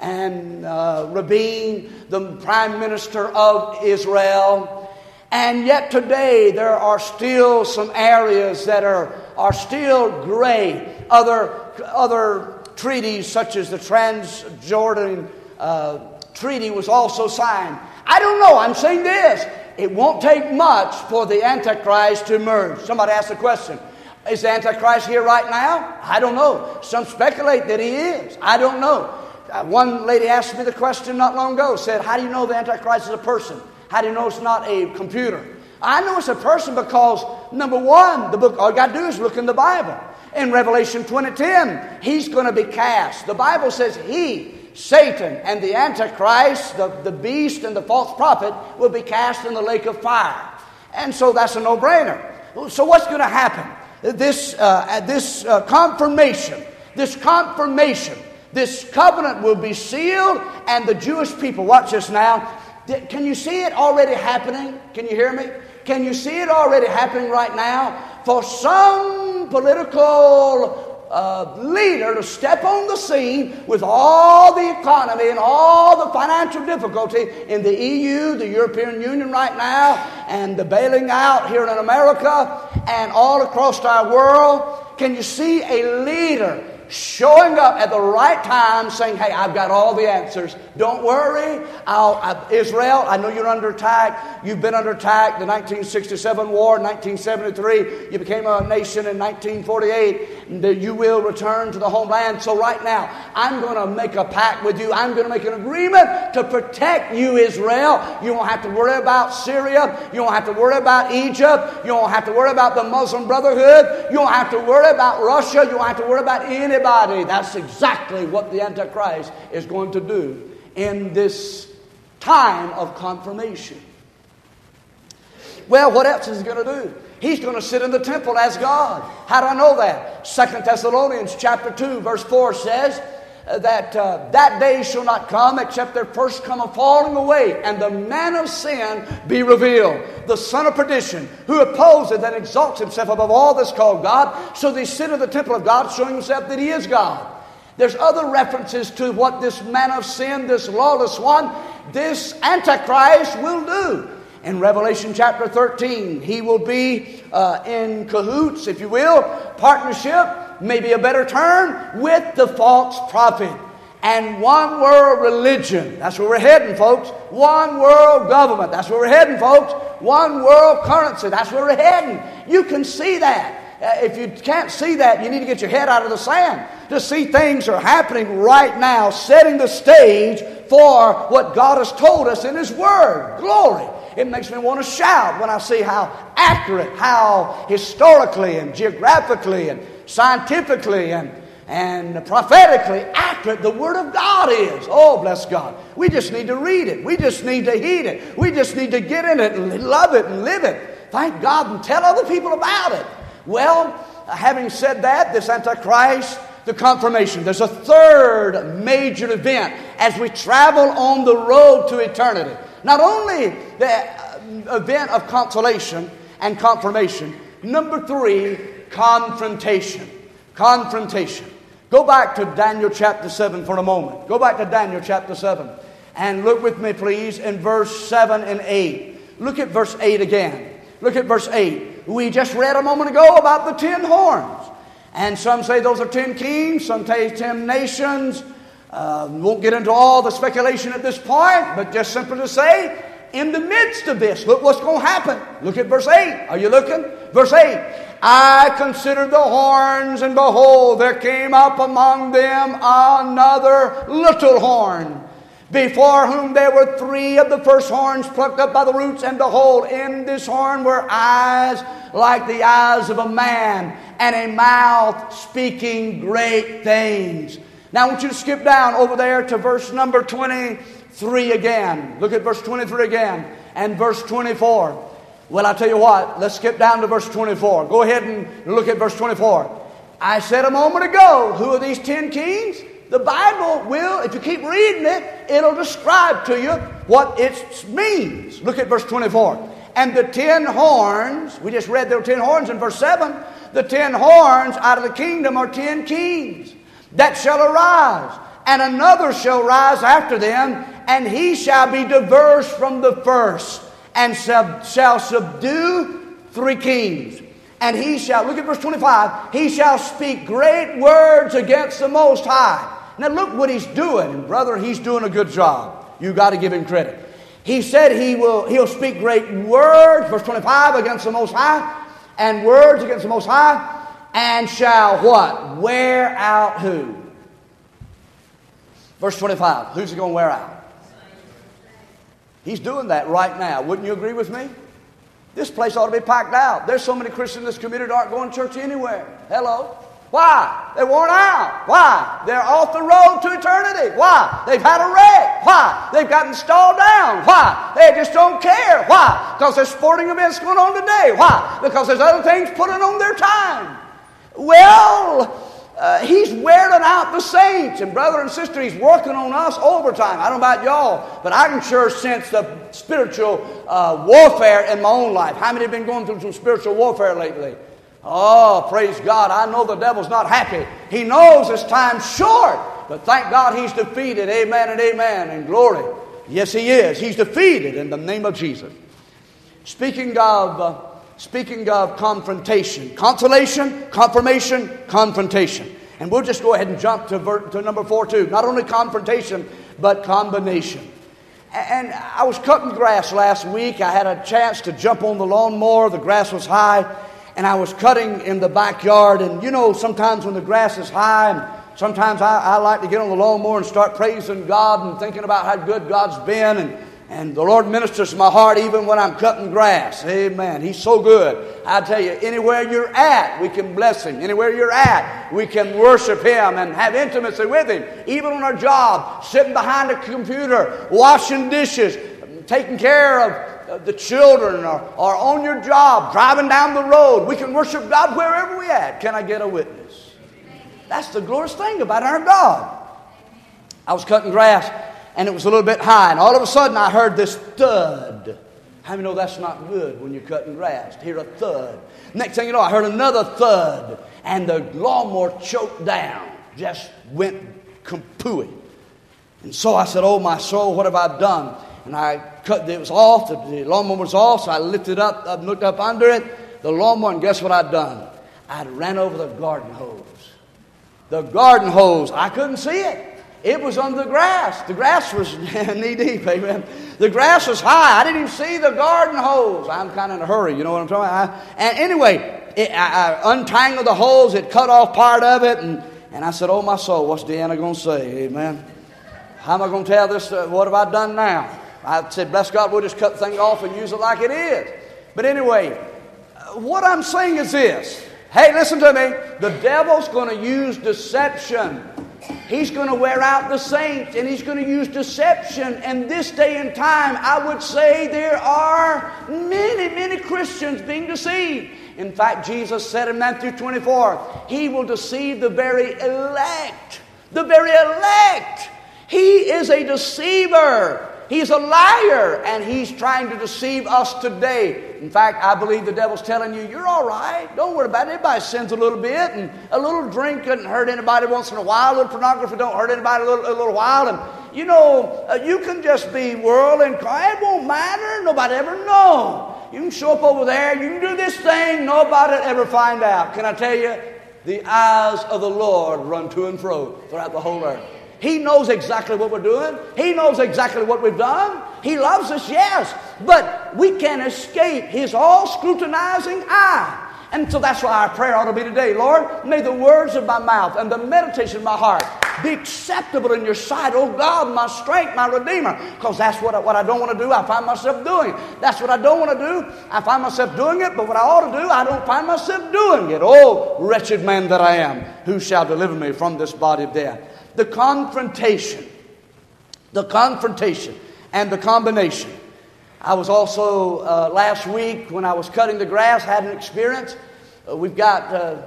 Speaker 1: and uh, Rabin, the Prime Minister of Israel? And yet today there are still some areas that are, are still gray. Other, other treaties such as the Transjordan uh, Treaty was also signed. I don't know. I'm saying this. It won't take much for the Antichrist to emerge. Somebody asked the question, is the Antichrist here right now? I don't know. Some speculate that he is. I don't know. Uh, one lady asked me the question not long ago, said, how do you know the Antichrist is a person? How do you know it's not a computer? I know it's a person because, number one, the book, all you got to do is look in the Bible. In Revelation twenty ten, he's going to be cast. The Bible says he, Satan, and the Antichrist, the, the beast and the false prophet, will be cast in the lake of fire. And so that's a no-brainer. So what's going to happen? This, uh, this uh, confirmation, this confirmation, this covenant will be sealed, and the Jewish people, watch this now. Can you see it already happening? Can you hear me? Can you see it already happening right now? For some political uh, leader to step on the scene with all the economy and all the financial difficulty in the E U, the European Union right now, and the bailing out here in America and all across our world. Can you see a leader showing up at the right time saying, hey, I've got all the answers. Don't worry. I'll, I, Israel, I know you're under attack. You've been under attack. The nineteen sixty-seven war, nineteen seventy-three. You became a nation in nineteen forty-eight. And you will return to the homeland. So right now, I'm going to make a pact with you. I'm going to make an agreement to protect you, Israel. You won't have to worry about Syria. You won't have to worry about Egypt. You won't have to worry about the Muslim Brotherhood. You won't have to worry about Russia. You won't have to worry about any Anybody. That's exactly what the Antichrist is going to do in this time of confirmation. Well, what else is he going to do? He's going to sit in the temple as God. How do I know that? Second Thessalonians chapter two verse four says that uh, that day shall not come except there first come a falling away, and the man of sin be revealed, the son of perdition, who opposeth and exalts himself above all that's called God. So they sit in the temple of God, showing himself that he is God. There's other references to what this man of sin, this lawless one, this Antichrist will do. In Revelation chapter thirteen, he will be uh, in cahoots, if you will, partnership, maybe a better term, with the false prophet. And one world religion. That's where we're heading, folks. One world government. That's where we're heading, folks. One world currency. That's where we're heading. You can see that. Uh, if you can't see that, you need to get your head out of the sand to see things are happening right now, setting the stage for what God has told us in His Word. Glory. It makes me want to shout when I see how accurate, how historically and geographically and scientifically and, and prophetically accurate the Word of God is. Oh, bless God. We just need to read it. We just need to heed it. We just need to get in it and love it and live it. Thank God and tell other people about it. Well, having said that, this Antichrist, the confirmation. There's a third major event as we travel on the road to eternity. Not only the event of consolation and confirmation, number three, confrontation. Confrontation. Go back to Daniel chapter seven for a moment. Go back to Daniel chapter seven. And look with me, please, in verse seven and eight. Look at verse eight again. Look at verse eight. We just read a moment ago about the ten horns. And some say those are ten kings. Some say ten nations. Uh, won't get into all the speculation at this point. But just simply to say, in the midst of this, look what's going to happen. Look at verse eight. Are you looking? Verse eight. I considered the horns, and behold, there came up among them another little horn, before whom there were three of the first horns plucked up by the roots. And behold, in this horn were eyes like the eyes of a man, and a mouth speaking great things. Now I want you to skip down over there to verse number twenty-three again. Look at verse twenty-three again, and verse twenty-four. Well, I tell you what, let's skip down to verse twenty-four. Go ahead and look at verse twenty-four. I said a moment ago, who are these ten kings? The Bible will, if you keep reading it, it'll describe to you what it means. Look at verse twenty-four. And the ten horns, we just read there were ten horns in verse seven. The ten horns out of the kingdom are ten kings that shall arise. And another shall rise after them, and he shall be diverse from the first, and shall, shall subdue three kings. And he shall, look at verse twenty-five, he shall speak great words against the Most High. Now look what he's doing. And brother, he's doing a good job. You got to give him credit. He said he will, he'll speak great words, verse twenty-five, against the Most High, and words against the Most High, and shall what? Wear out who? Verse twenty-five, who's he going to wear out? He's doing that right now. Wouldn't you agree with me? This place ought to be packed out. There's so many Christians in this community that aren't going to church anywhere. Hello? Why? They're worn out. Why? They're off the road to eternity. Why? They've had a wreck. Why? They've gotten stalled down. Why? They just don't care. Why? Because there's sporting events going on today. Why? Because there's other things putting on their time. Well, Uh, he's wearing out the saints. And brother and sister, he's working on us overtime. I don't know about y'all, but I can sure sense the spiritual uh, warfare in my own life. How many have been going through some spiritual warfare lately? Oh, praise God. I know the devil's not happy. He knows his time's short. But thank God he's defeated. Amen and amen. And glory. Yes, he is. He's defeated in the name of Jesus. Speaking of... Uh, Speaking of confrontation, consolation, confirmation, confrontation. And we'll just go ahead and jump to, ver- to number four too. Not only confrontation, but combination. And I was cutting grass last week. I had a chance to jump on the lawnmower. The grass was high. And I was cutting in the backyard. And you know, sometimes when the grass is high, and sometimes I, I like to get on the lawnmower and start praising God and thinking about how good God's been. And And the Lord ministers to my heart even when I'm cutting grass. Amen. He's so good. I tell you, anywhere you're at, we can bless Him. Anywhere you're at, we can worship Him and have intimacy with Him. Even on our job, sitting behind a computer, washing dishes, taking care of the children, or, or on your job, driving down the road. We can worship God wherever we're at. Can I get a witness? That's the glorious thing about our God. I was cutting grass, and it was a little bit high. And all of a sudden, I heard this thud. How many know that's not good when you're cutting grass? To hear a thud. Next thing you know, I heard another thud. And the lawnmower choked down. Just went kapooey. And so I said, oh, my soul, what have I done? And I cut, it was off. The, the lawnmower was off. So I lifted up, up, looked up under it. The lawnmower, and guess what I'd done? I'd ran over the garden hose. The garden hose. I couldn't see it. It was under the grass. The grass was knee deep, amen. The grass was high. I didn't even see the garden hose. I'm kind of in a hurry, you know what I'm talking about? I, and anyway, it, I, I untangled the hose. It cut off part of it. And, and I said, oh, my soul, what's Deanna going to say, amen? How am I going to tell this? Uh, what have I done now? I said, bless God, we'll just cut the thing off and use it like it is. But anyway, uh, what I'm saying is this. Hey, listen to me. The devil's going to use deception. He's going to wear out the saints, and he's going to use deception. And this day and time, I would say there are many, many Christians being deceived. In fact, Jesus said in Matthew twenty-four, He will deceive the very elect. The very elect. He is a deceiver. He's a liar, and he's trying to deceive us today. In fact, I believe the devil's telling you, you're all right. Don't worry about it. Everybody sins a little bit, and a little drink doesn't hurt anybody once in a while. A little pornography don't hurt anybody a little, a little while. And, you know, uh, you can just be worldly and cry. It won't matter. Nobody ever know. You can show up over there. You can do this thing. Nobody will ever find out. Can I tell you? The eyes of the Lord run to and fro throughout the whole earth. He knows exactly what we're doing. He knows exactly what we've done. He loves us, yes. But we can't escape His all-scrutinizing eye. And so that's why our prayer ought to be today. Lord, may the words of my mouth and the meditation of my heart be acceptable in your sight, oh God, my strength, my Redeemer. Because that's what I, what I don't want to do, I find myself doing. That's what I don't want to do, I find myself doing it. But what I ought to do, I don't find myself doing it. Oh, wretched man that I am, who shall deliver me from this body of death? The confrontation, the confrontation and the combination. I was also, uh, last week when I was cutting the grass, had an experience. Uh, we've got uh,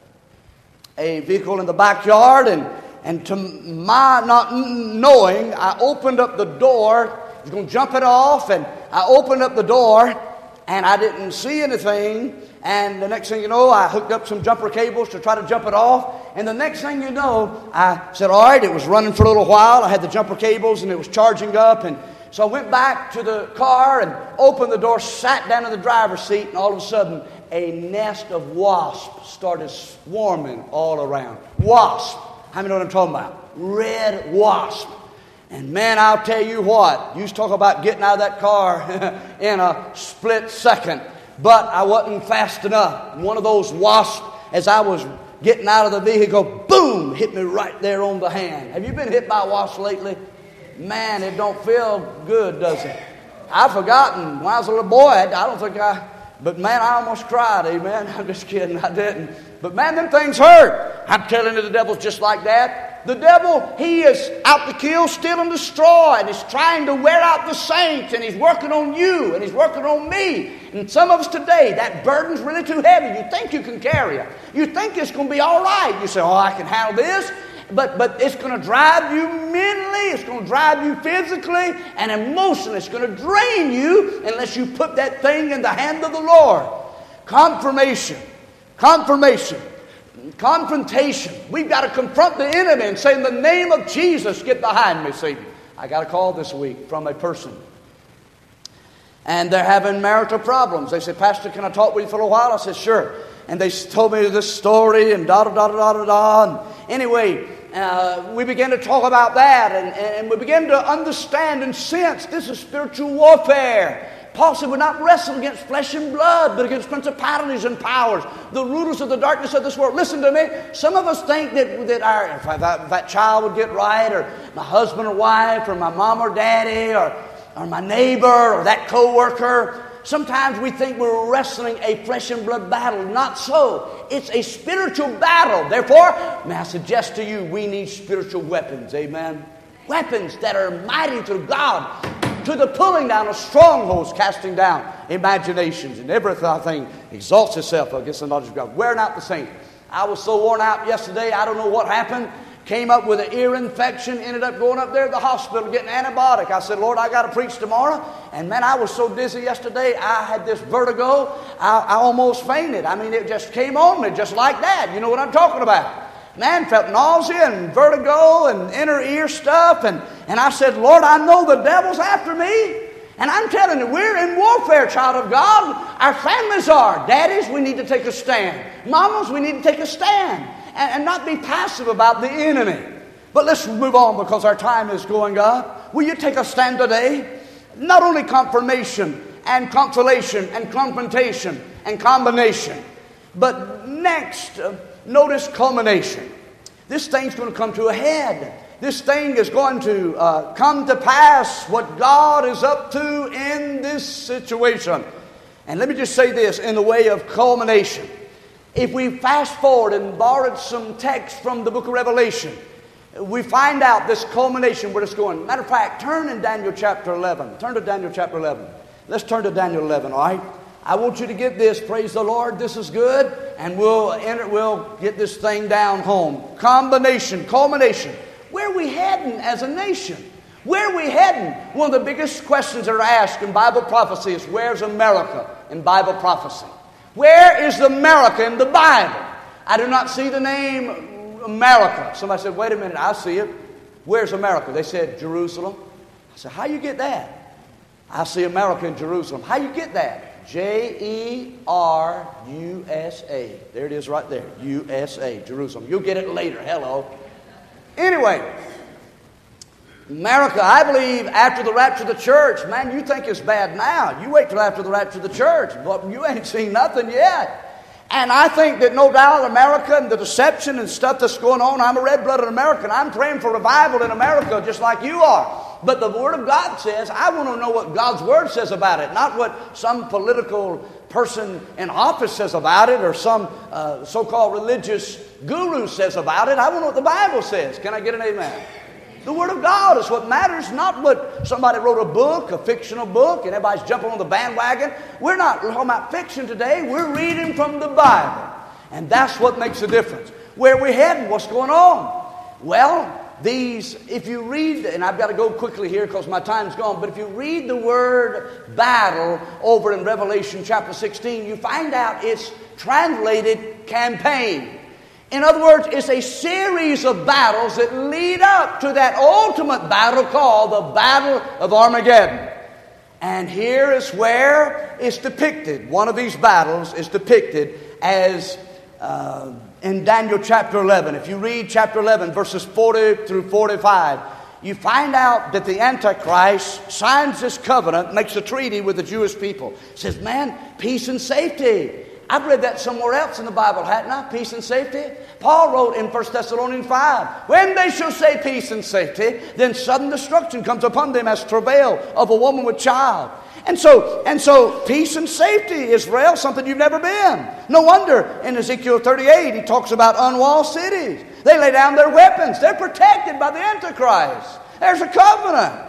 Speaker 1: a vehicle in the backyard, and, and to my not knowing, I opened up the door. I was going to jump it off, and I opened up the door, and I didn't see anything. And the next thing you know, I hooked up some jumper cables to try to jump it off. And the next thing you know, I said, all right, it was running for a little while. I had the jumper cables, and it was charging up, and so I went back to the car and opened the door, sat down in the driver's seat, and all of a sudden, a nest of wasps started swarming all around. Wasp. How many know what I'm talking about? Red wasp. And man, I'll tell you what, you talk about getting out of that car in a split second. But I wasn't fast enough. One of those wasps, as I was getting out of the vehicle, boom, hit me right there on the hand. Have you been hit by a wasp lately? Man, it don't feel good, does it? I've forgotten. When I was a little boy, I don't think I... But man, I almost cried, amen. I'm just kidding, I didn't. But man, them things hurt. I'm telling you, the devil's just like that. The devil, he is out to kill, steal, and destroy. And he's trying to wear out the saints. And he's working on you. And he's working on me. And some of us today, that burden's really too heavy. You think you can carry it. You think it's going to be all right. You say, oh, I can handle this. But but it's going to drive you mentally, it's going to drive you physically, and emotionally. It's going to drain you unless you put that thing in the hand of the Lord. Confirmation, confirmation, confrontation. We've got to confront the enemy and say, in the name of Jesus, get behind me, Satan. I got a call this week from a person. And they're having marital problems. They said, Pastor, can I talk with you for a while? I said, sure. And they told me this story and da da da da da da. And anyway, uh, we began to talk about that, and, and we began to understand and sense this is spiritual warfare. Paul said, we're not wrestling against flesh and blood, but against principalities and powers, the rulers of the darkness of this world. Listen to me. Some of us think that, that our, if, that, if that child would get right, or my husband or wife, or my mom or daddy, or, or my neighbor, or that co-worker, sometimes we think we're wrestling a flesh and blood battle. Not so. It's a spiritual battle. Therefore, may I suggest to you, we need spiritual weapons. Amen. Weapons that are mighty to God, to the pulling down of strongholds, casting down imaginations, and everything exalts itself against the knowledge of God. Wearing out the saints. I was so worn out yesterday, I don't know what happened. Came up with an ear infection, ended up going up there to the hospital getting antibiotic. I said, Lord, I got to preach tomorrow. And man, I was so dizzy yesterday, I had this vertigo, I, I almost fainted. I mean, it just came on me just like that. You know what I'm talking about. Man, felt nausea and vertigo and inner ear stuff. And, and I said, Lord, I know the devil's after me. And I'm telling you, we're in warfare, child of God. Our families are. Daddies, we need to take a stand. Mamas, we need to take a stand. And, and not be passive about the enemy. But let's move on because our time is going up. Will you take a stand today? Not only confirmation and consolation and confrontation and combination, but next, uh, notice culmination. This thing's going to come to a head. This thing is going to uh, come to pass what God is up to in this situation. And let me just say this in the way of culmination. If we fast forward and borrowed some text from the book of Revelation, we find out this culmination where it's going. Matter of fact, turn in Daniel chapter eleven. Turn to Daniel chapter eleven. Let's turn to Daniel eleven, all right? I want you to get this. Praise the Lord. This is good. And we'll enter, we'll get this thing down home. Combination, culmination. Where are we heading as a nation? Where are we heading? One of the biggest questions that are asked in Bible prophecy is, where's America in Bible prophecy? Where is America in the Bible? I do not see the name America. Somebody said, wait a minute, I see it. Where's America? They said, Jerusalem. I said, how you get that? I see America in Jerusalem. How you get that? J E R U S A. There it is right there. U S A, Jerusalem. You'll get it later. Hello. Anyway, America, I believe, after the rapture of the church, man, you think it's bad now. You wait till after the rapture of the church, but you ain't seen nothing yet. And I think that no doubt America and the deception and stuff that's going on, I'm a red-blooded American. I'm praying for revival in America just like you are. But the Word of God says, I want to know what God's Word says about it, not what some political person in office says about it or some uh, so-called religious guru says about it. I want to know what the Bible says. Can I get an amen? The Word of God is what matters, not what somebody wrote a book, a fictional book, and everybody's jumping on the bandwagon. We're not talking about fiction today. We're reading from the Bible. And that's what makes a difference. Where we're heading, what's going on? Well, these, if you read, and I've got to go quickly here because my time's gone, but if you read the word battle over in Revelation chapter sixteen, you find out it's translated campaign. In other words, it's a series of battles that lead up to that ultimate battle called the Battle of Armageddon. And here is where it's depicted. One of these battles is depicted as uh, in Daniel chapter eleven. If you read chapter eleven, verses forty through forty-five, you find out that the Antichrist signs this covenant, makes a treaty with the Jewish people. Says, man, peace and safety. I've read that somewhere else in the Bible, hadn't I? Peace and safety. Paul wrote in First Thessalonians five, when they shall say peace and safety, then sudden destruction comes upon them as travail of a woman with child. And so, and so peace and safety, Israel, something you've never been. No wonder in Ezekiel thirty-eight, he talks about unwalled cities. They lay down their weapons. They're protected by the Antichrist. There's a covenant.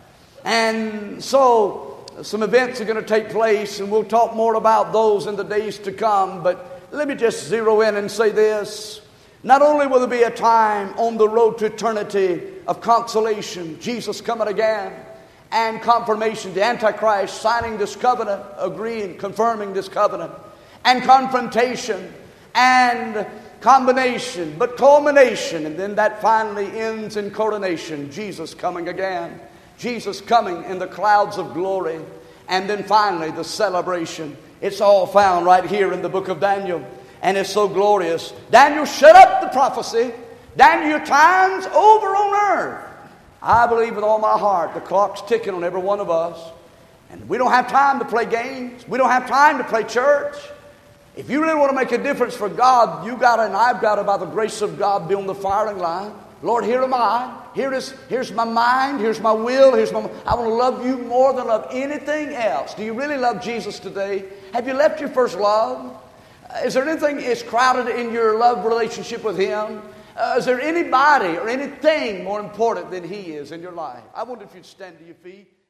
Speaker 1: And so some events are going to take place, and we'll talk more about those in the days to come. But let me just zero in and say this. Not only will there be a time on the road to eternity of consolation, Jesus coming again, and confirmation, the Antichrist signing this covenant, agreeing, confirming this covenant, and confrontation, and combination, but culmination, and then that finally ends in coronation, Jesus coming again. Jesus coming in the clouds of glory. And then finally the celebration. It's all found right here in the book of Daniel. And it's so glorious. Daniel, shut up the prophecy. Daniel, your time's over on earth. I believe with all my heart the clock's ticking on every one of us. And we don't have time to play games. We don't have time to play church. If you really want to make a difference for God, you got to, and I've got to, by the grace of God, be on the firing line. Lord, here am I. Here it is, here's my mind. Here's my will. Here's my. I want to love you more than love anything else. Do you really love Jesus today? Have you left your first love? Is there anything that's crowded in your love relationship with Him? Uh, is there anybody or anything more important than He is in your life? I wonder if you'd stand to your feet.